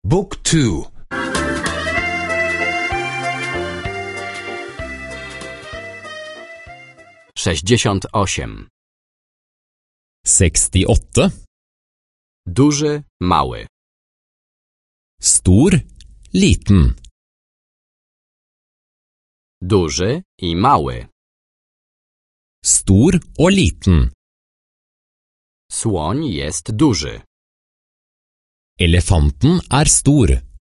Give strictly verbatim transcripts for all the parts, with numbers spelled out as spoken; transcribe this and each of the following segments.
Book two. sześćdziesiąt osiem. sekstiåtte. Duży, mały. Stor, liten. Duży i mały. Stor og liten. Słoń jest duży. Elefanten er stor.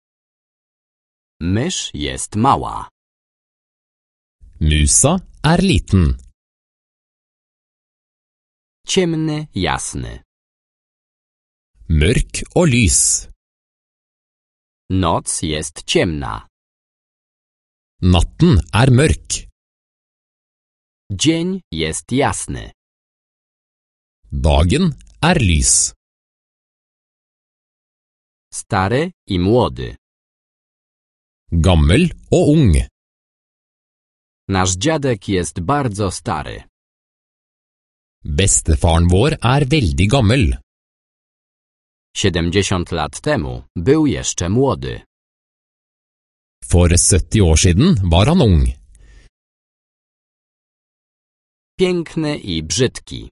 Mysz jest mała. Musa er liten. Ciemny, jasny. Mørk og lys. Noc jest ciemna. Natten er mørk. Dzień jest jasny. Dagen er lys. Stary i młody. Gammel og ung. Nasz dziadek jest bardzo stary. Bestefaren vår er veldig gammel. siedemdziesiąt lat temu był jeszcze młody. For sytti år siden var han ung. Piękny i brzydki.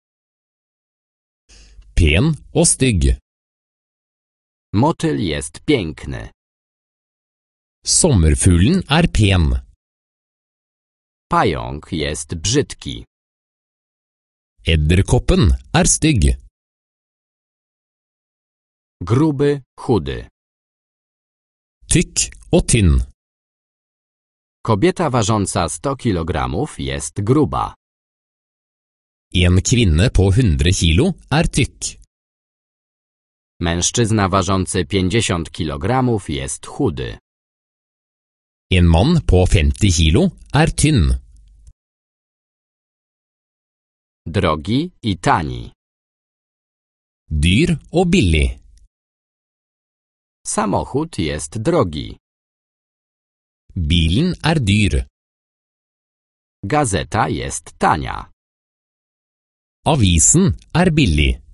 Pen og stygg. Motyl jest piękny. Sommerfuglen er pen. Pająk jest brzydki. Edderkoppen er stygg. Gruby, chudy. Tykk og tynn. Kobieta ważąca sto kilogramów jest gruba. En kvinne på hundre kilo er tykk. Mężczyzna ważący pięćdziesiąt kilogramów jest chudy. En mann på femti kilo er tynn. Drogi i tani. Dyr og billig. Samochód jest drogi. Bilen er dyr. Gazeta jest tania. Avisen er billig.